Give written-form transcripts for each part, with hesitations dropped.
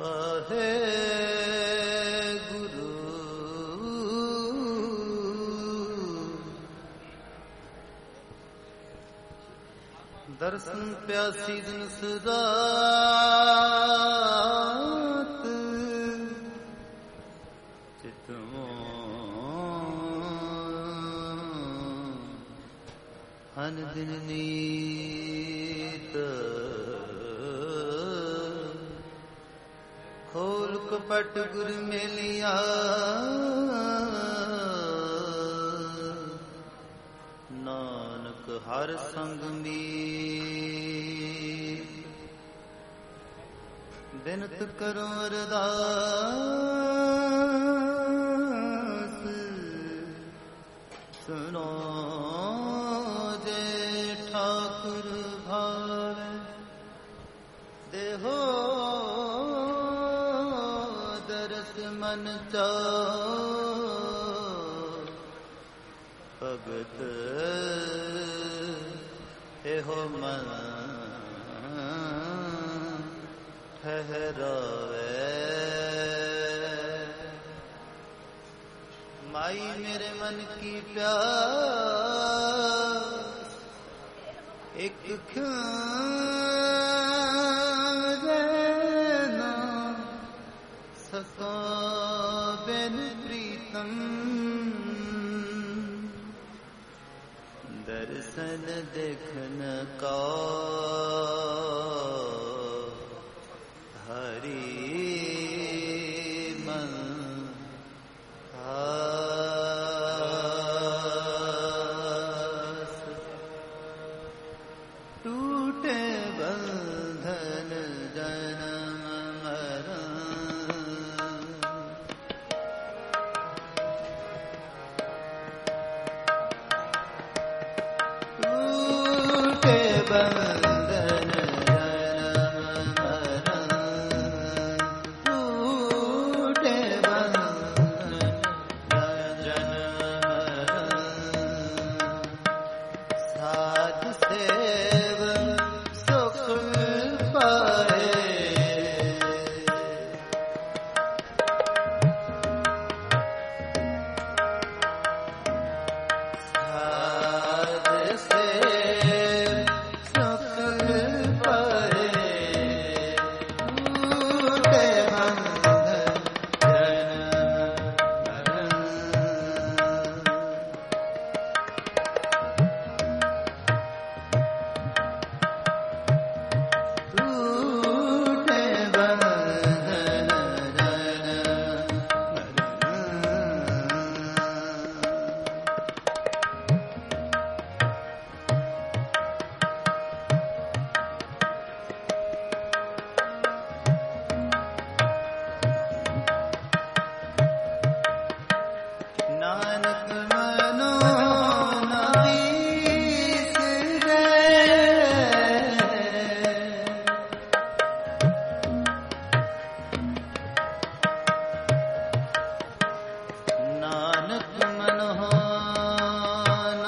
वाहे गुरु दर्शन प्यासी दिन सुदात चितमो हन दिन नीत खोल कपट गुर मेलिया नानक हर संग मीत बिनत करो अरदास सुनो जे ठाकुर भावे देहो दरस मन चाओ भगत एहो मन ठहरावे माई मेरे मन की प्यास एक ना सका बिन प्रीतम दर्शन देखन का हरि मन आस टूटे बंधन जन्म मरण टूटे बंधन जन्म मरण टूटे बंधन जन्म मरण साध सेव सुख पाए साध सेव सुख पाए टूटे बंधन जन्म मरण टूटे बंधन नानक मनो न बिसरे नानक मनो न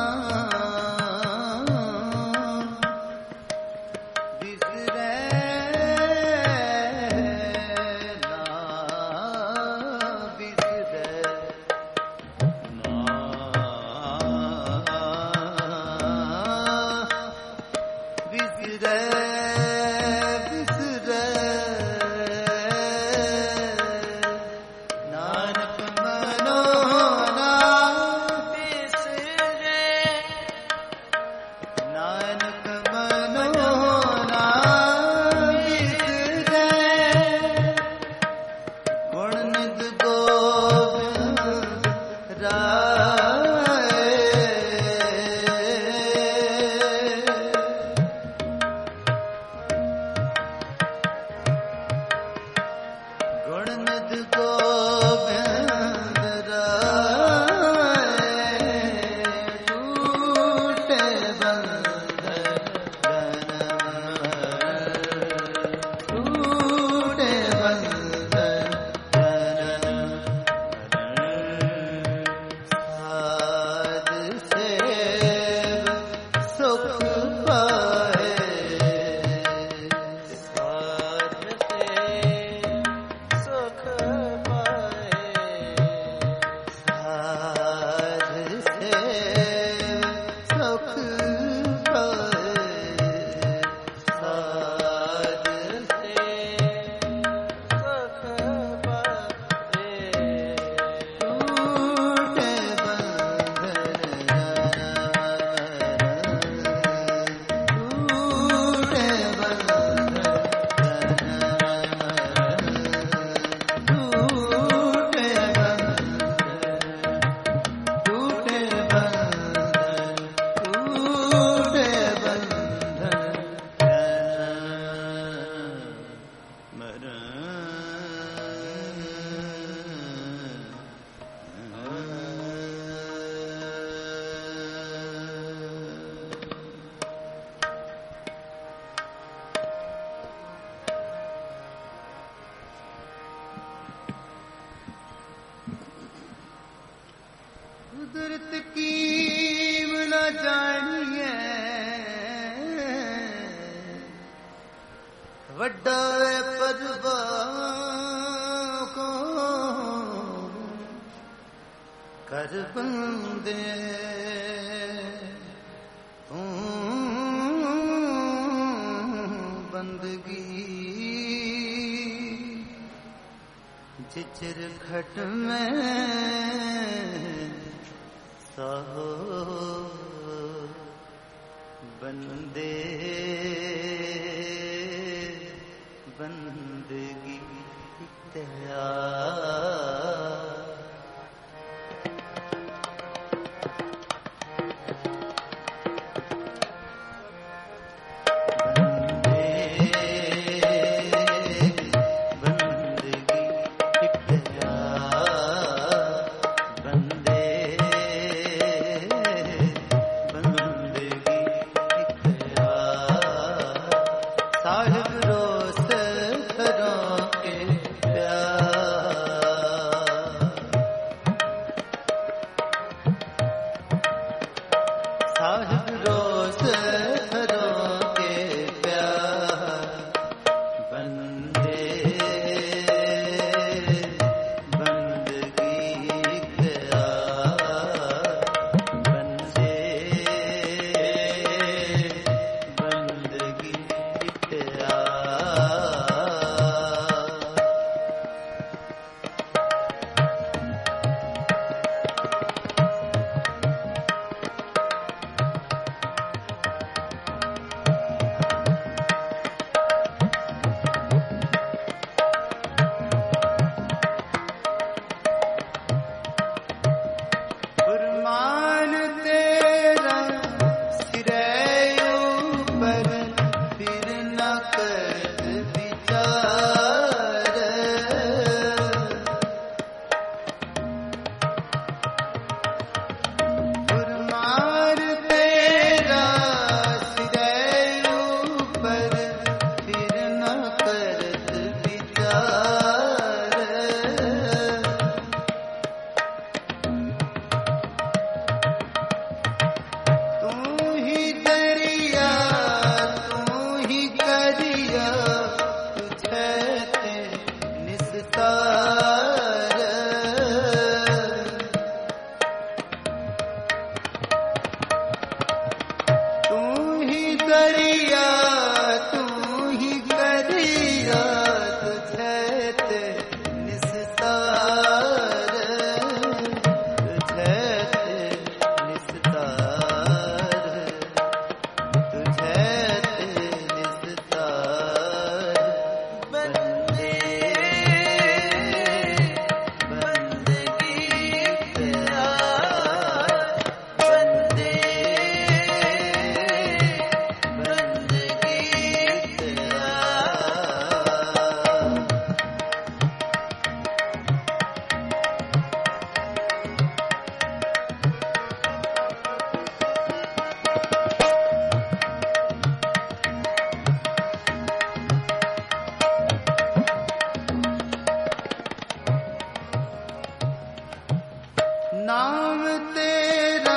बिसरे ना बिसरे बिसरे बिसरे नानक मनो न बिसरे नानक मनो न बिसरे गुण निध गोविंद राय वड्डा परवा को कर बंदे तू बंदगी चिचर खट में साहो बंदे बंदगी तेरा नाम तेरा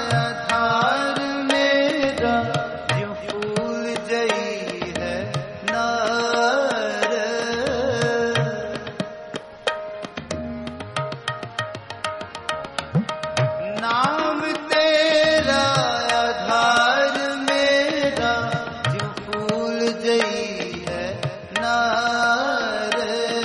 आधार मेरा यूं फूल जई है नार। नाम तेरा आधार मेरा यूं फूल जई है नार।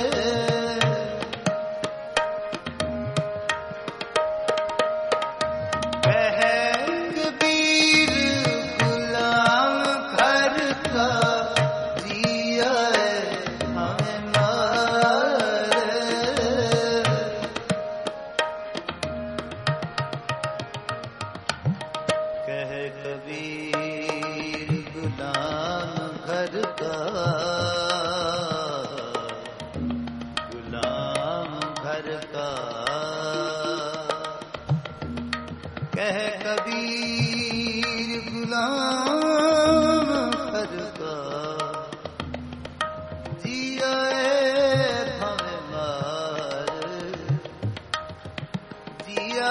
कबीर गुलाम घर का, गुलाम घर का। कह कबीर गुलाम घर का, जिया भवे मार, जिया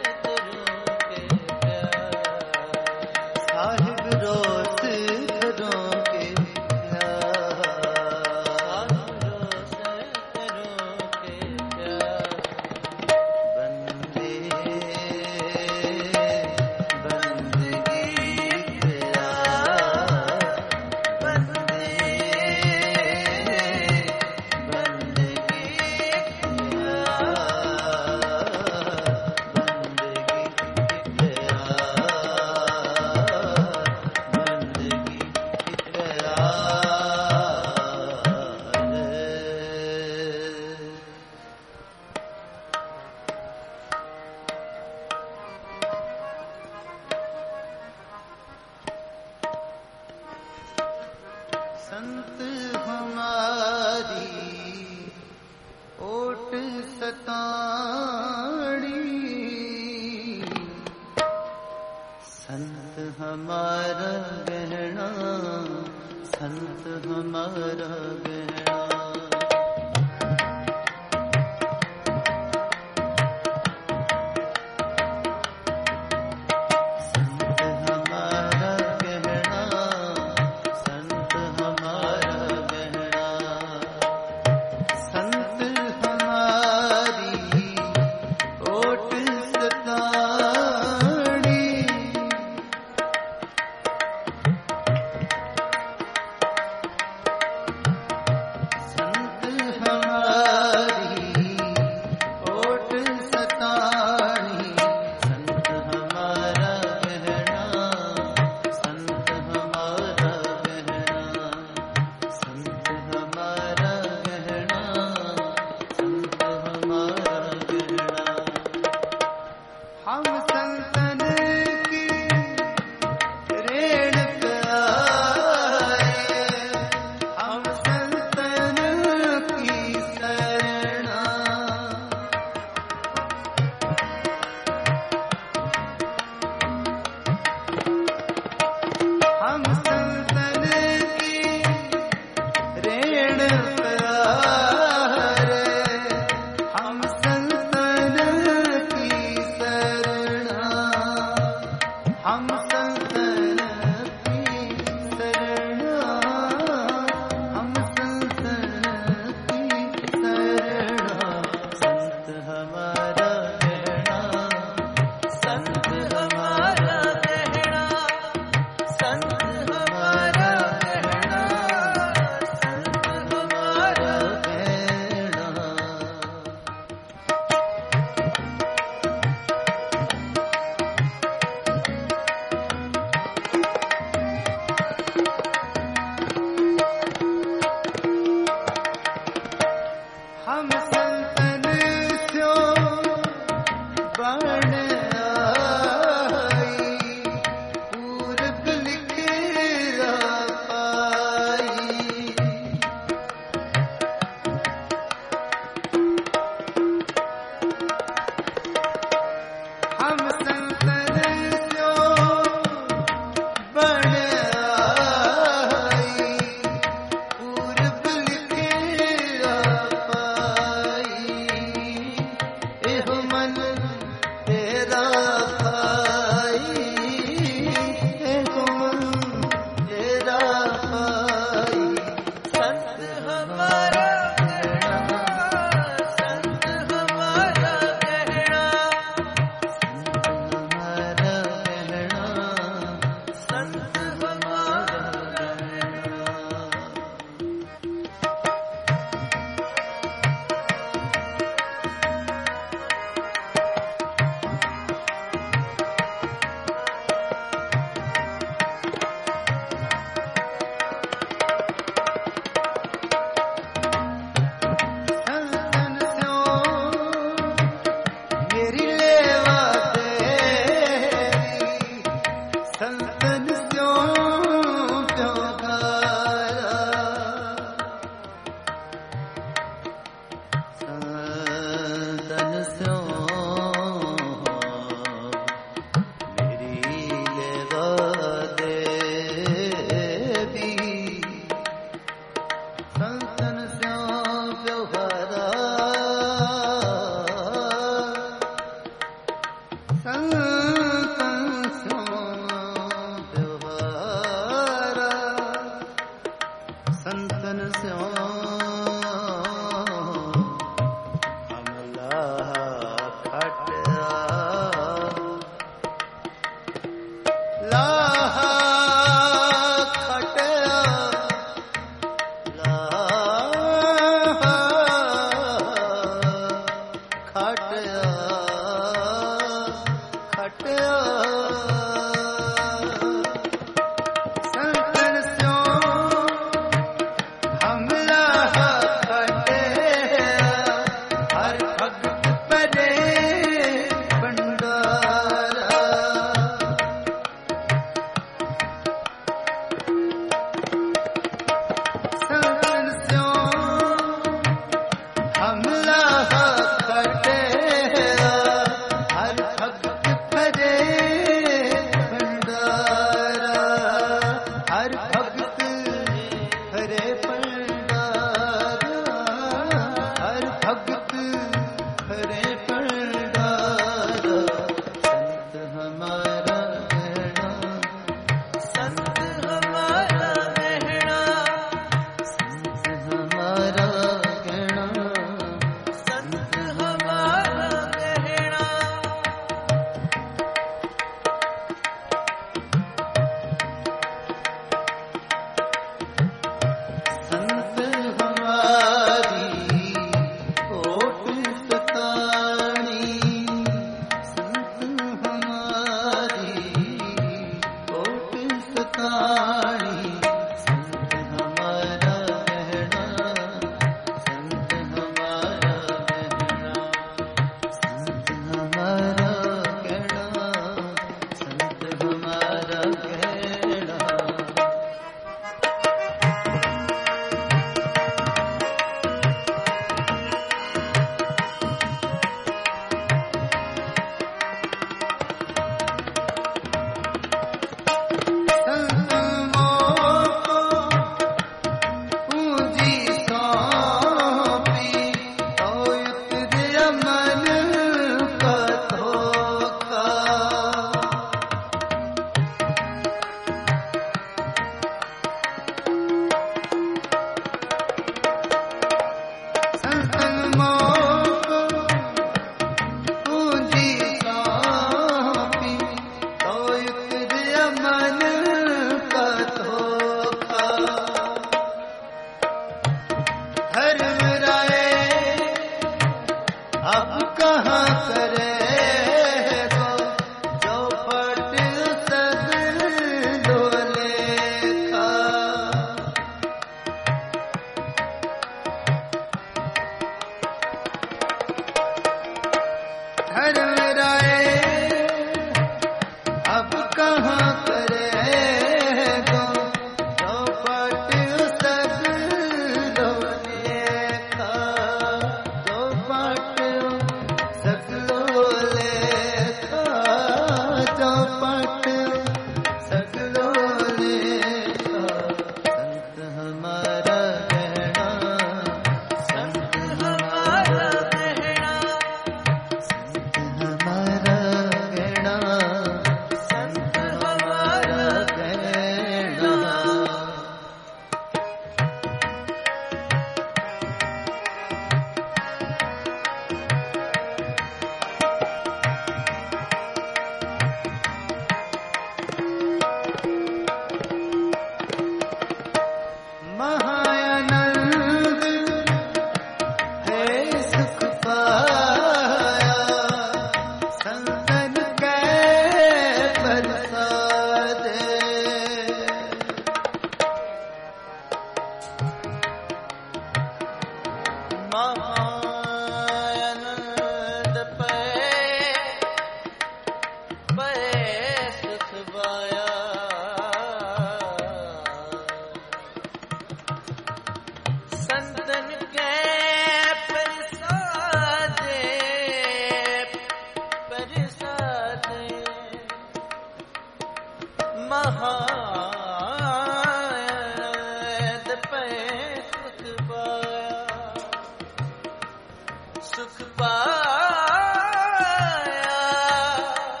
सुख पाया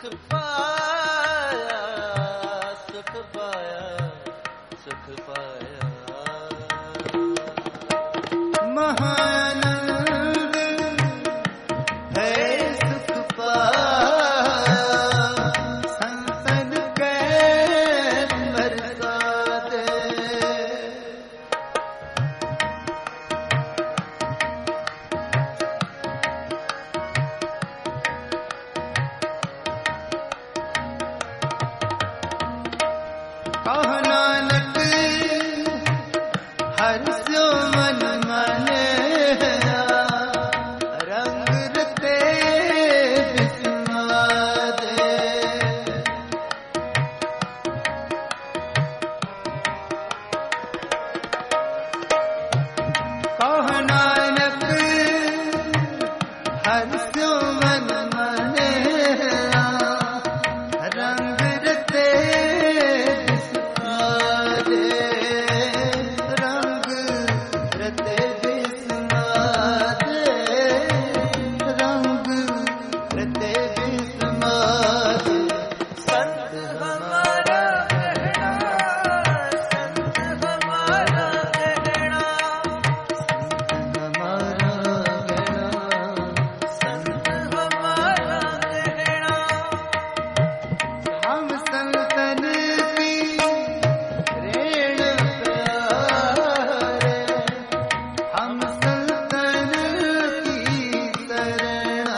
सुख पाया, सुख पाया, सुख पाया। महानंद है सुख पाया, संतन के बरसाते। कहो नानक हर्षो मन माने, रंग रते विस्मादे। कहो नानक हर्षो मन माने, रंग रते विस्मादे, रंग रते विस्मादे, रंग रते विस्मादे। संत हमारा कहना, संत हमारा कहना, संत हमारा कहना, संत हमारा कहना। हम संतन की ऋण प्यारे, हम संतन की शरणा।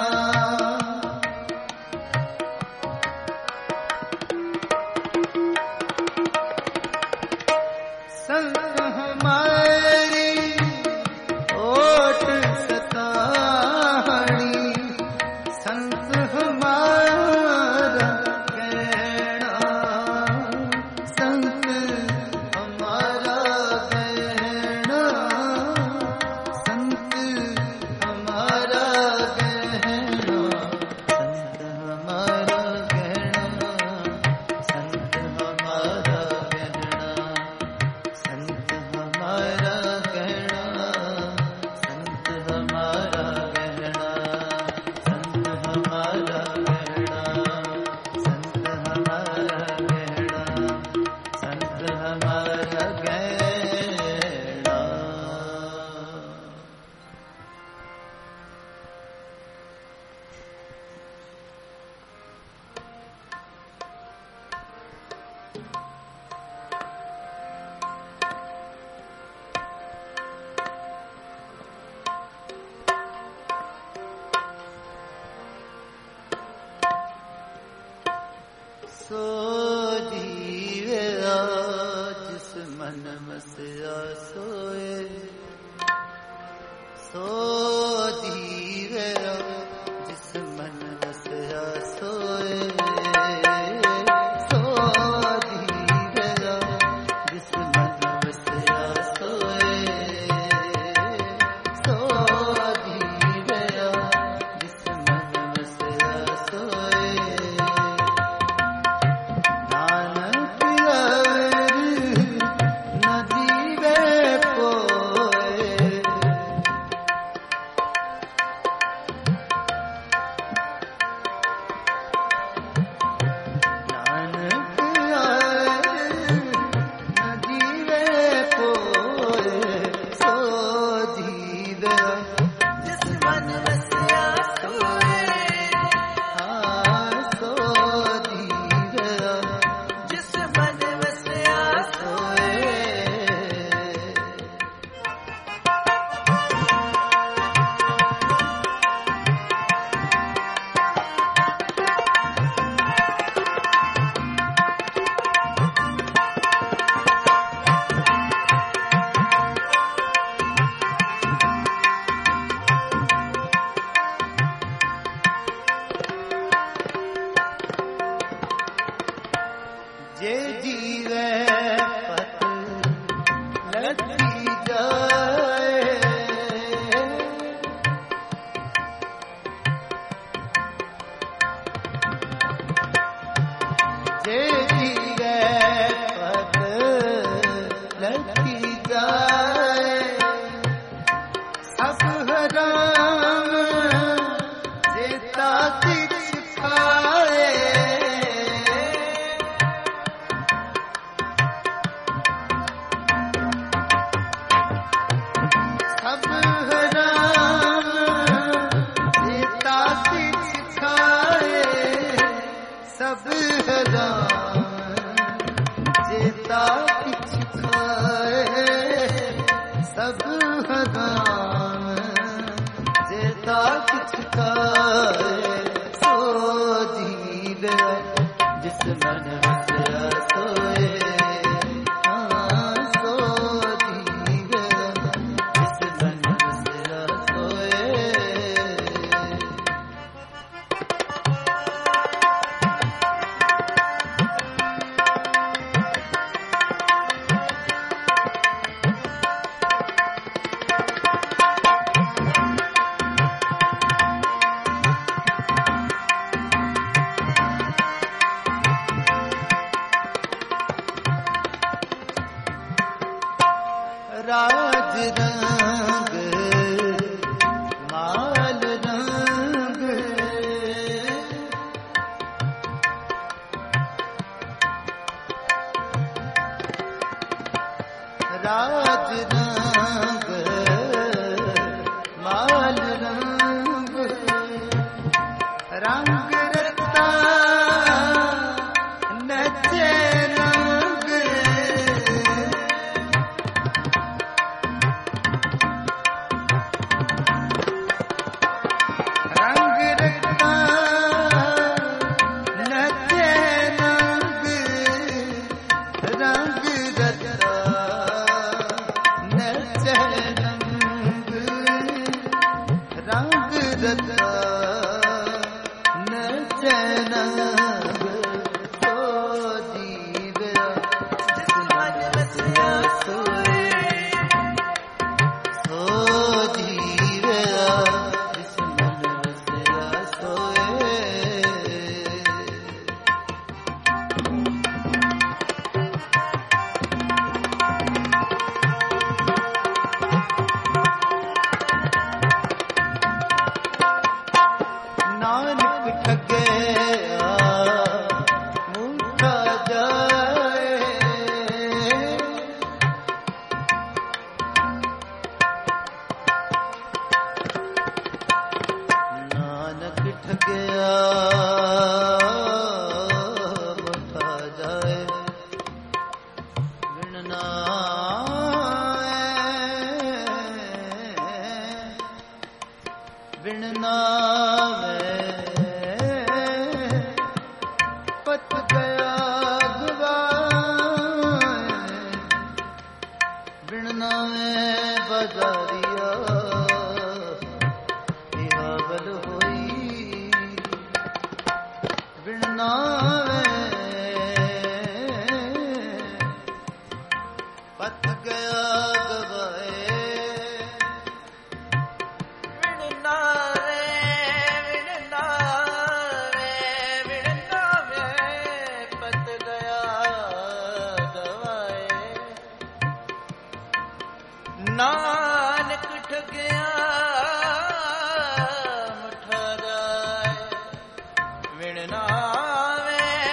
संत हमारी ओट सताणी, संत हमारा कहना, संत हमारा कहना, संत हमारा कहना, संत हमारा कहना, संत हमारा कहना, संत हमारा कहना, संत हमारा कहना, संत हमारा कहना, संत हमारा कहना, संत हमारा कहना। सो जीवे जिस मन मसया सोए, सो जीवे जिस मन मसया सोए, सो जीवे जिस मन मसया सोए, सो जीवे जिस मन मसया सोए। पछताए सो जीवे जिस मन बसया सोए हाँ सो जीवे जिस मन बसया सोए राज रंग माल रंग राज रंग माल रंग रंग रत्ता नचे रंग रंग रत्ता नचे रंग रंग रत्ता नचे रंग रंग रत्ता नचे रंग सो जीवे जिस मन बसया सोए सो जीवे जिस मन बसया सोए नानक ठगया मूठा जाए नानक ठगया मूठा जाए बिन नावे पत गया गवाए बिन नावे बाजारिया निहावल होई बिन नावे पत गया गवाए नानक ठगया मुठा जाए विण नावे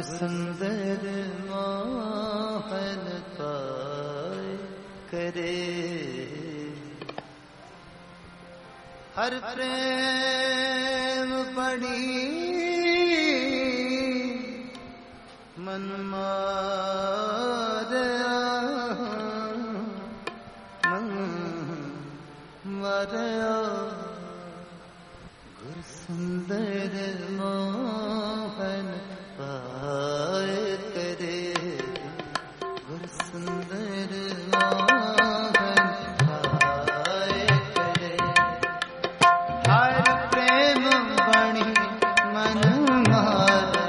सुंदर मोहन पाए करे हर प्रेम बड़ी मन मारया मन मारया गुर सुंदर मोहन पाए करे गुर सुंदर मोहन पाए करे हर प्रेम बणी मन मारया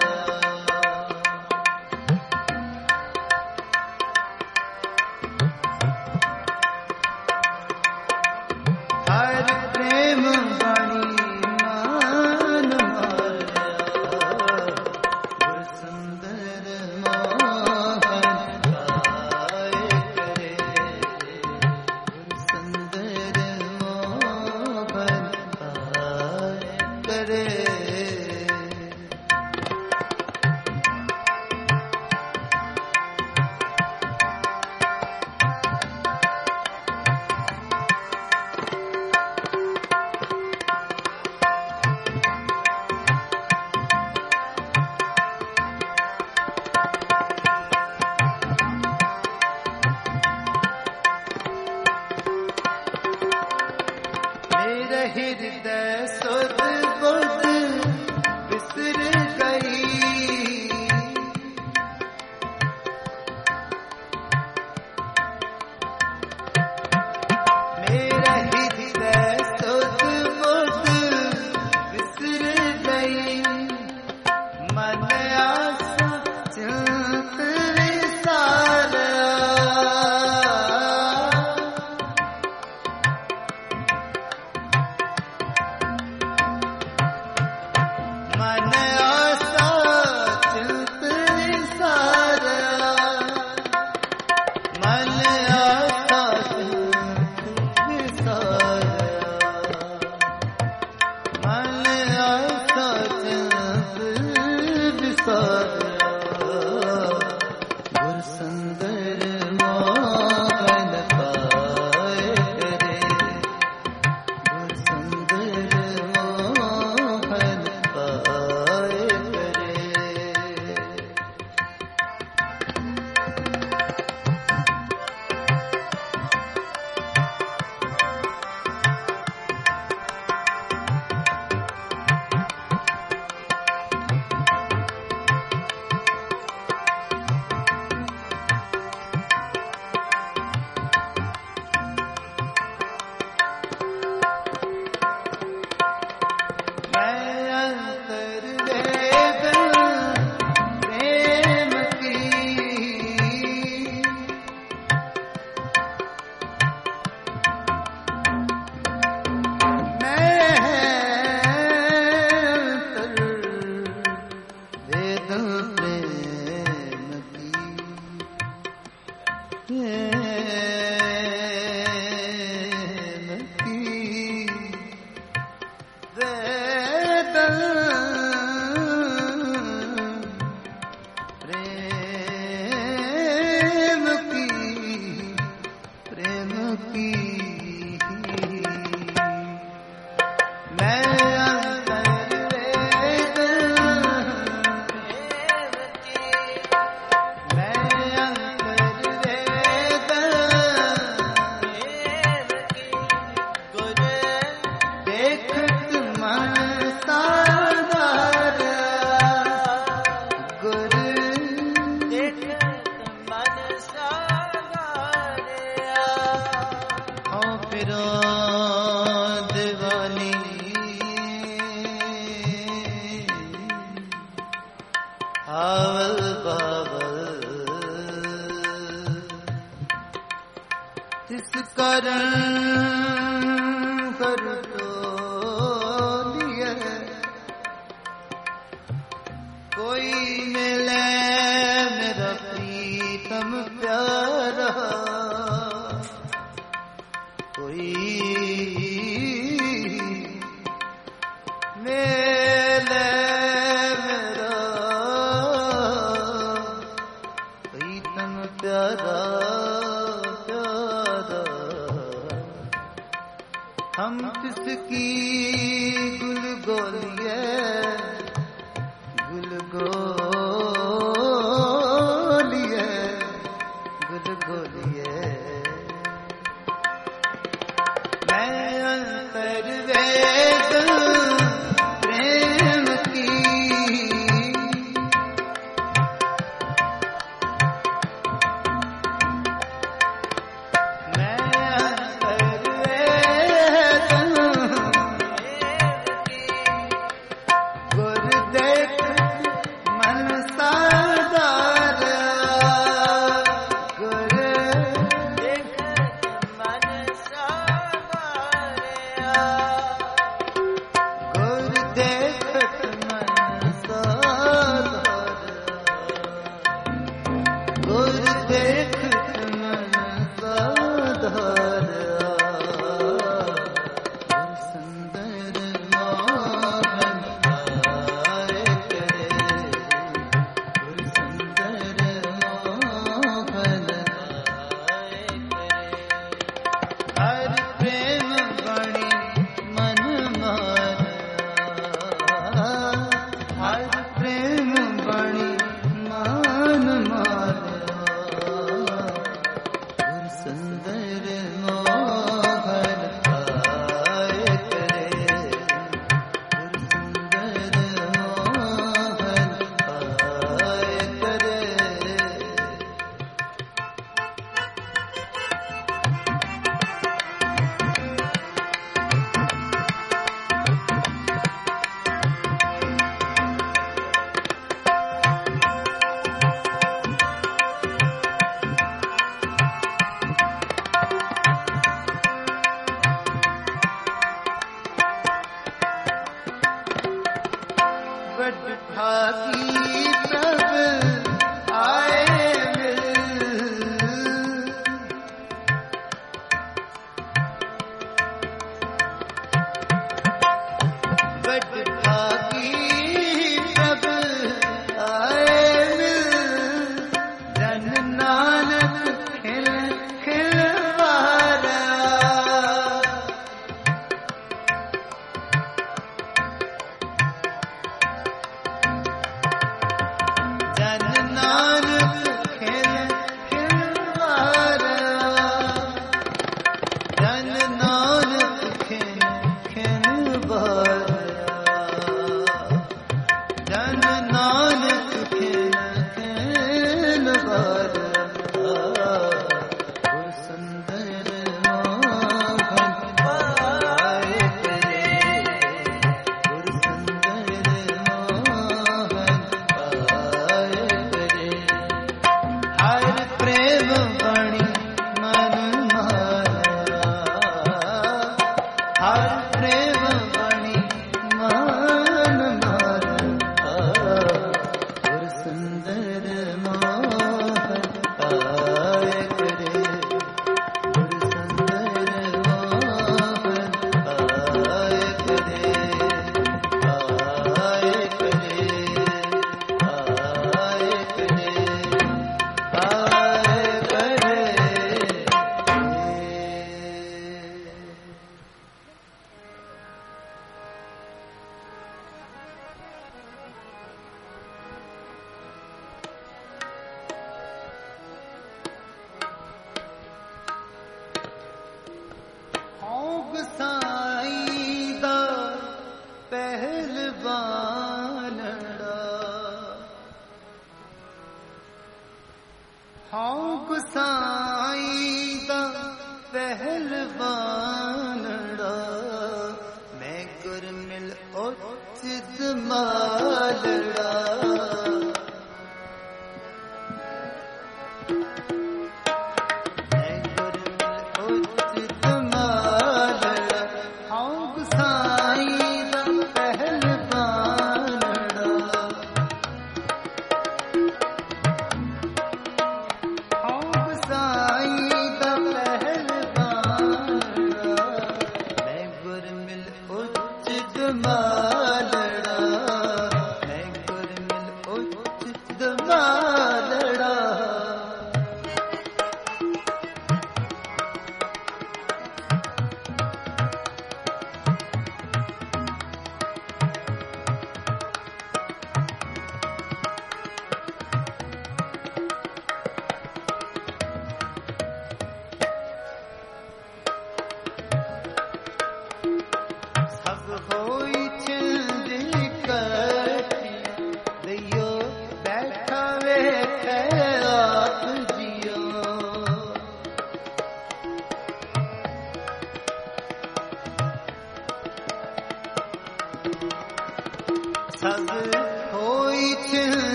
हर प्रेम बणी मन मारया गुर सुंदर मोहन पाए करे गुर सुंदर मोहन पाए करे मेरे हृदय सुध बुध बिसर गई मेरे हृदय सुध बुध बिसर गई मन आसा चिंत विसारा मन आसा चिंत विसारा मन आसा चिंत विसारा मन आसा चिंत विसारा गुर सुंदर मोहन पाए करे गुर सुंदर मोहन पाए करे मैं अंतर्वेद प्रेम की मैं अंतर्वेद प्रेम की प्रेम की वेद प्रेम की मैं अंतर्वेद मैं अंतर्वेद देखत मन साधार गुर ओ फिरो दीवानी आवल बावल तिस कारण कर टोलिए कोई मिले मेरा प्रीतम प्यारा कोई मिले मेरा प्यारा प्यारा हम किसकी गुल गोलिए गुल गोलिए गुल गोलिए मैं अंतर्वेद प्रेम की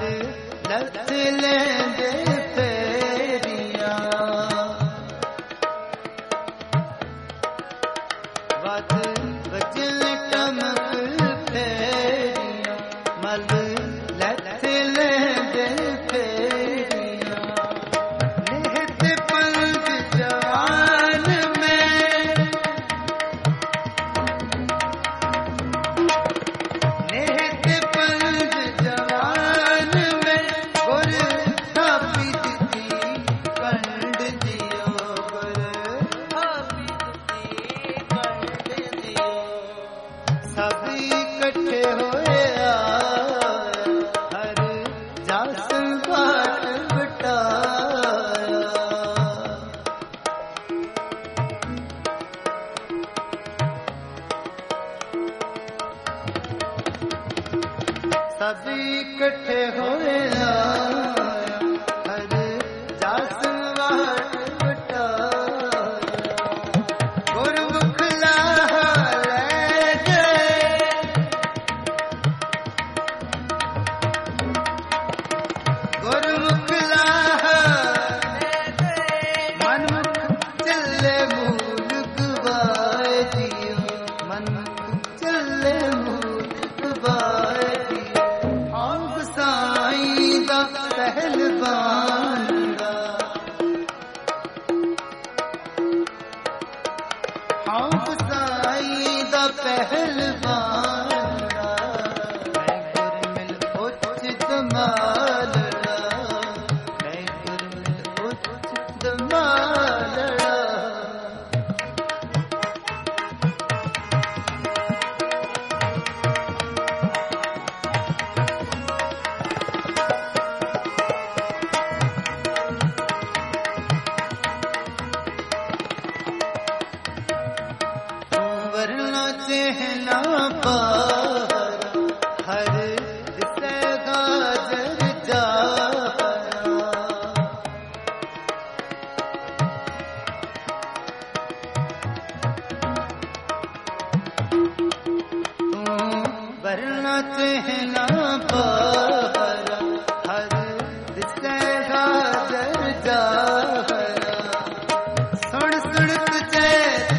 ਲੱਥ ਲੈਂਦੇ ਫੇਰੀਆਂ ਵੱਧ ਵਜਨ ਟਮਕ ਫੇਰੀਆਂ ਮਲ ਲੱਥ ਲੈਂਦੇ ਫੇਰੀਆਂ ਨਿਹਤ ਪੰਜ ਜਵਾਨ ਸਭ ਇਕੱਠੇ ਹੋਏ ਹਰ ਜਾਸਨ ਵਾਟ ਵਟਾਇਆ ਗੁਰਮੁਖ ਲਾਹਾ ਲੈ ਗਏ ਗੁਰਮੁਖ ਲਾਹਾ ਲੈ ਗਏ ਮਨਮੁਖ ਚੱਲੇ ਮੂਲ ਗਵਾਏ ਜੀਓ ਮਨਮੁਖ ਚੱਲੇ ਮੂਲ ਗਵਾਏ ਪਹਿਲਵਾਨ ਦਾ ਹਉ ਸਾਈ ਦਾ ਪਹਿਲਵਾਨ ਦਾ ਮੈਂ ਗੁਰਮਿਲ ਉਚਿਤ ਮਾਲੜਾ ਮੈਂ ਗੁਰਮਿਲ ਉਚਿਤ ਮਾਲੜਾ ਚਹਿਲਾ ਪਾਰਾ ਹਰ ਦਿਸੇ ਗਾਜਰ ਜਾਰਾ ਤੂੰ ਵਰਨਾ ਚਹਿਲਾ ਪਾਰਾ ਹਰ ਦਿਸੇ ਗਾਜਰ ਜਾਰਾ ਸੁਣ ਸੁਣ ਤੁਝੇ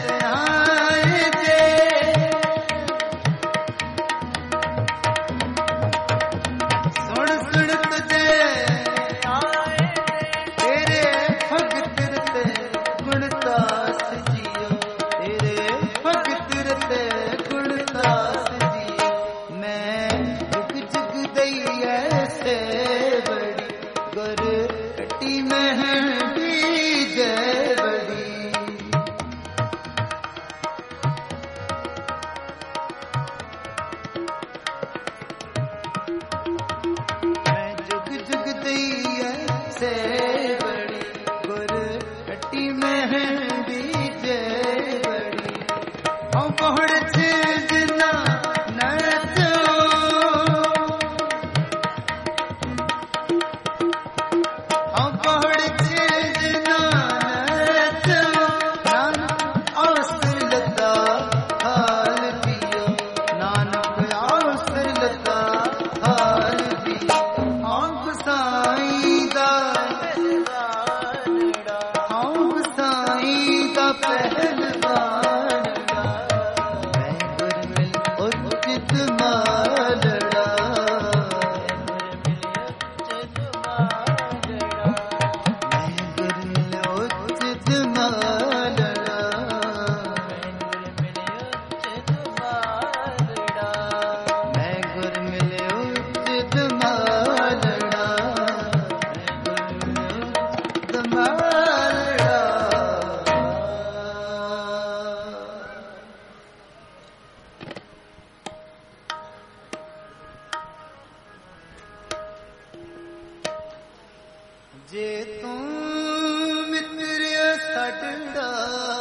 ਜੇ ਤੂੰ ਮਿੱਤਰਿਆ ਸਾਡਾ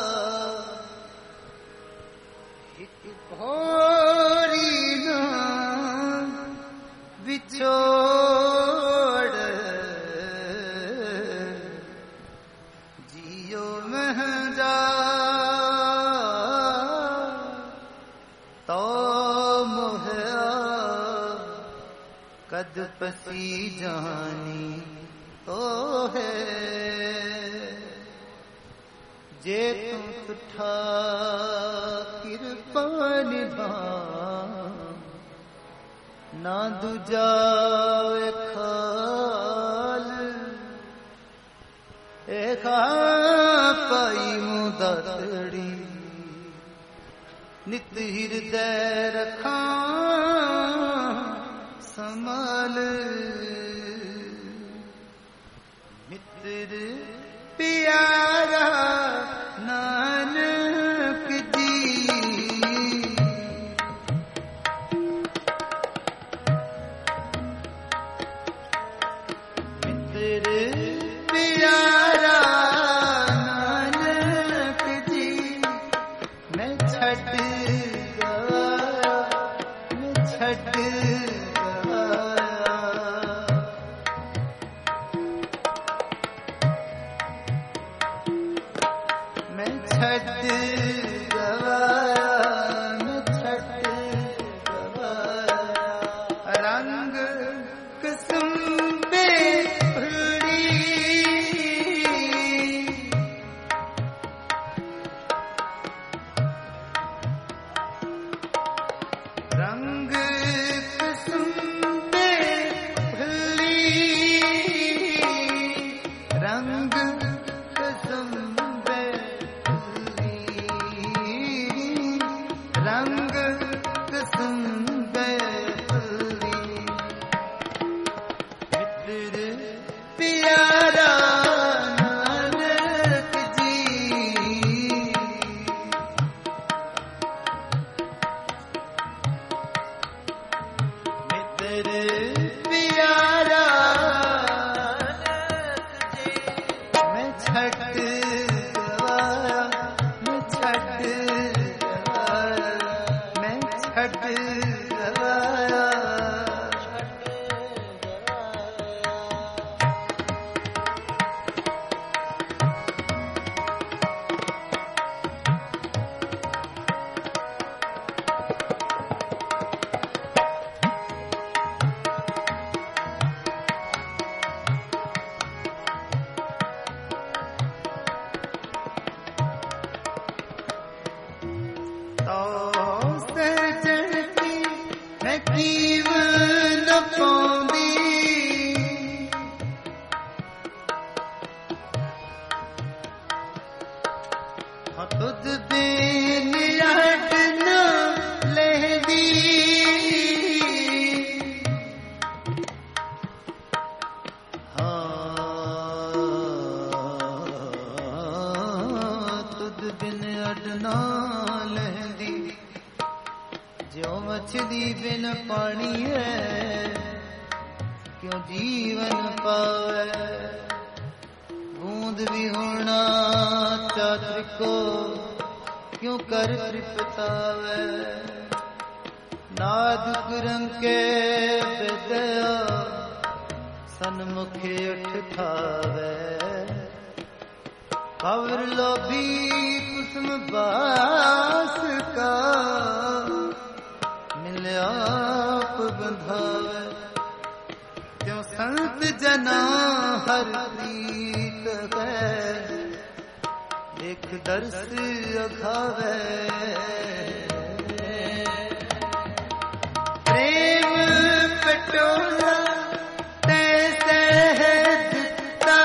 ਇੱਕ ਭੋਰੀ ਨਾ ਵਿਛੋੜ ਜੀਓ ਮਹਜਾ ਤੋ ਮੋਹਿਆ ਕਦ तपसी जानी ओ है जे तुम तुठा कृपा निभा ना दूजा खाल एका पाई मुदतड़ी नित हृदय रखा समाल मित्र प्यारा नानक जी मित्र प्यारा नानक जी मैं छठ गवाया मैं छठ मछली बिन पानी है क्यों जीवन पावे बूंद भी होना चात्र को क्यों कर तृप्तावे नादुक रंग के विदया सन्मुखे उठ खावे कवर लोभी कुसुम बास का आप बंधावे क्यों संत जना हर प्रीत है एक दर्श अघावे प्रेम पटोला तैसे है दिता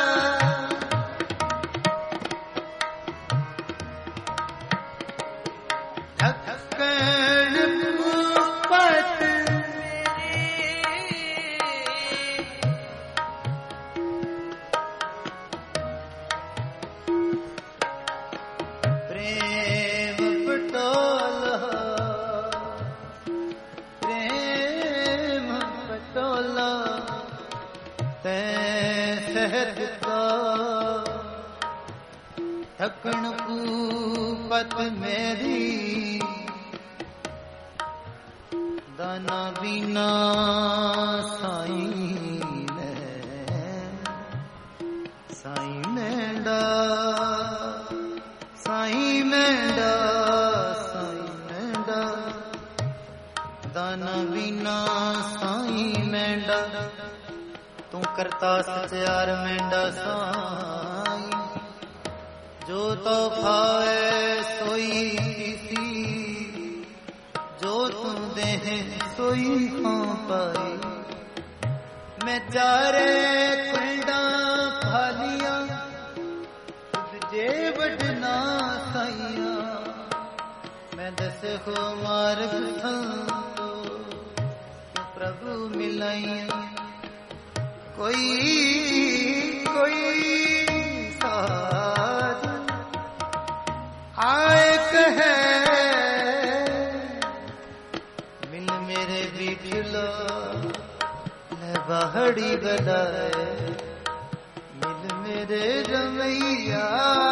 थकन पूपत मेरी दाना बिना साईं मेंढा दाना बिना साईं मेंढा तू करता सचार मेंढा साई, जो तो खाए सोई सी, जो तू दे सोई खा पाई। मैं चारे पिंडा खालिया, तुझे बढ़ना साइया। मैं दस को मार्ग संतो, प्रभु मिलाइया। कोई साथ आए कहे, मिल मेरे बिठलो बाहड़ी गदाए। मिल मेरे रमैया,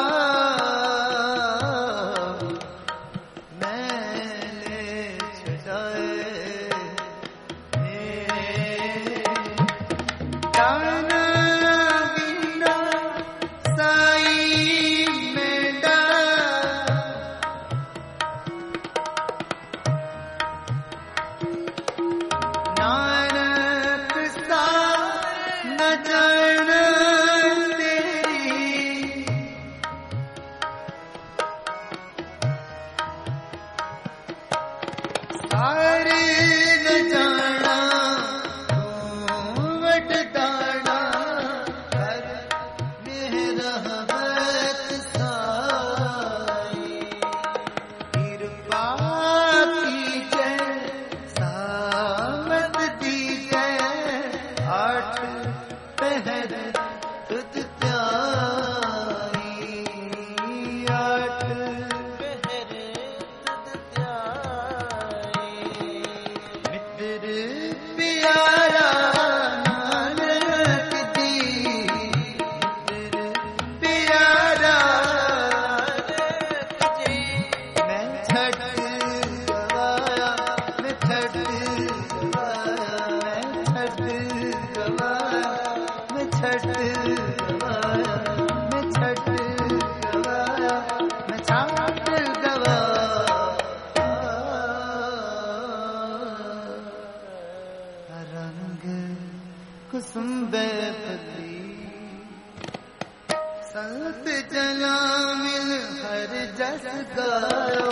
संत जना मिल हर जस गायो।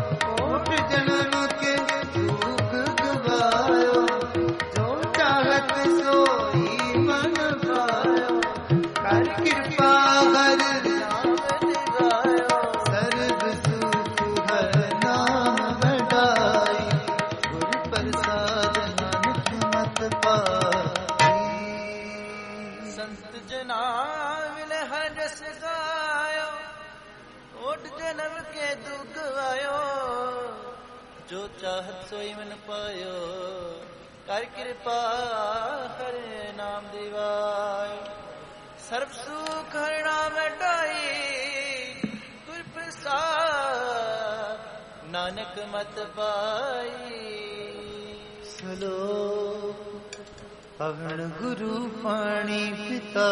कोट जन्म के दुख गवायो, जो चाहत सोई मन पायो। कर कृपा हर नाम गायो, सर्व सुख हर नाम बढ़ाई। गुरु प्रसाद नानक मत पाई। संत जना हरस गायो, कोट जन्म के दुख आयो। जो चाहत सोई मन पायो, कर कृपा हर नाम दिवायो। सर्व सुख हर नाम डाई, गुर प्रसाद नानक मत पाई। सुनो पवन गुरु पाणी पिता,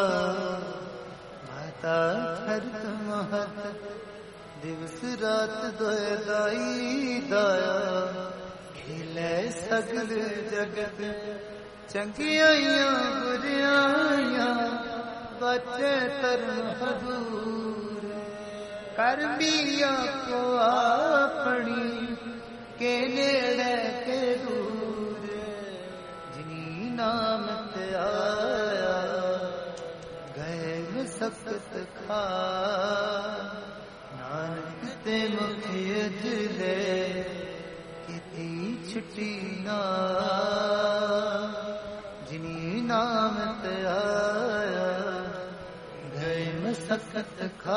थरत महत दिवस रात दोय दाई दाया। खिले सगल जगत चंगियाइया बुरियाइया, बचे तरन हजूर। कर बिया को अपनी के नेड़े के दूर। जिनी नाम ते आया, गए में सख्त खा। नानक ते मुखी अजले, किती छुट्टी ना। जिनी नाम ते आया, गए में सख्त खा।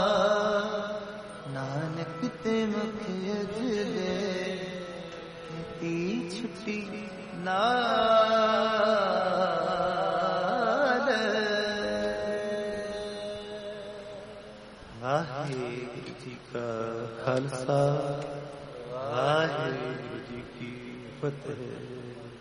नानक ते मुखी अजले, किती छुट्टी ना। वाहेगुरु जी का खालसा, वाहेगुरु जी की फतेह।